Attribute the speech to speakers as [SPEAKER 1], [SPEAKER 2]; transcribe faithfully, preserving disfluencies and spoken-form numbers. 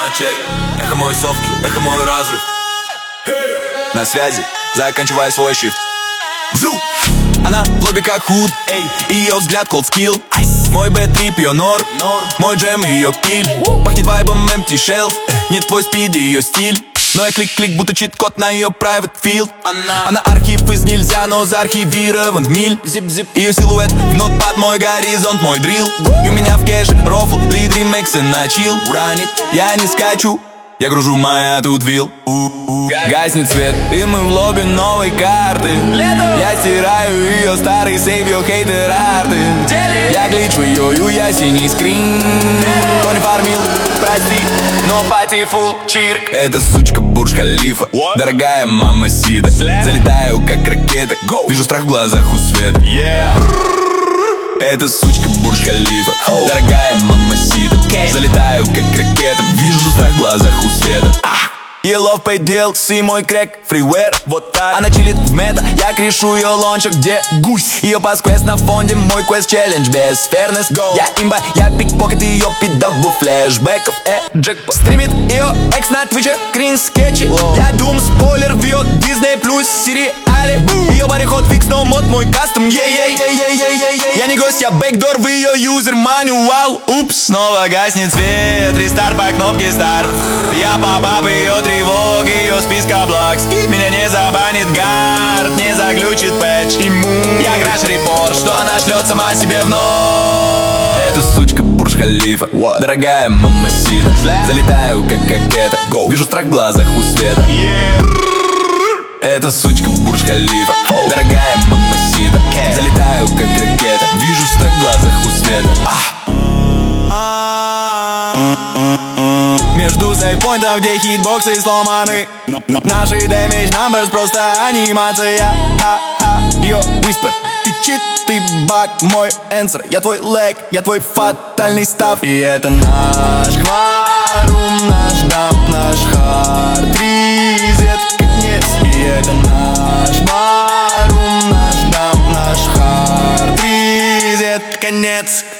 [SPEAKER 1] чек. Эхо мой софт, эхо мой разрыв. На связи, заканчивая свой shift. Вжу! Она в лобби как худ, эй, ее взгляд cold skill. Мой бэт-трип, ее норм, мой джем, ее пиль. Пахнет вайбом empty shelf, не твой спид, ее стиль. Но я клик-клик, будто чит-код на ее private field. Она, Она архив из нельзя, но заархивирован в миль. Зип-зип. Ее силуэт в нотпад, мой горизонт, мой дрил. И у меня в кэше рофл, лид ремиксы на чил. Ранит, я не скачу, я гружу моя тут вилл. Гаснет свет, и мы в лобби новой карты. Я стираю ее старый сейв, ее хейтер арты. Я гличу ее, ю, я синий скрин. Кто не фармил, прости, но пати фул чирк. Эта сучка Бурдж Халифа, дорогая мама Сида. Залетаю как ракета, вижу страх в глазах у света. Эта сучка Бурдж Халифа, дорогая мама Сида. Залетаю как ракета, вижу страх в глазах у света. Yellow Pay ди эл си, мой крэк, фривер, вот так. Она чилит в мета, я крешу ее лончик, где гусь. Ее пас-квест на фонде, мой квест-челлендж без fairness. Я имба, я пикпокет ее пидову флешбеков, э, джекпот. Стримит ее экс на твиче, крин скетчи. Я дум спойлер в ее Disney плюс сериале. Ее париход фикс, но мод мой кастом, ей-ей-ей-ей-ей-ей. Я не гость, я бэкдор в ее юзер мануал. Упс, снова гаснет свет, рестарт по кнопке старт. Я попап ее тревог, ее списка блокс. Меня не забанит гард, не заглючит пэтч. Я краш репорт, что она шлет сама себе в нос. Эта сучка Бурдж Халифа, дорогая мама Сида. Залетаю как ракета, вижу страх в глазах у света. Эта сучка Бурдж Халифа, дорогая мама Сида. Залетаю как ракета, вижу страх в глазах у света. Между сейвпоинтов, где хитбоксы сломаны. Наши damage numbers просто анимация. Йо, whisper, ты чит, ты баг, мой answer. Я твой лэг, я твой фатальный став. И это наш кварум, наш дамп, наш хард ризет, конец. И это наш кварум, наш дамп, наш хард ризет, конец.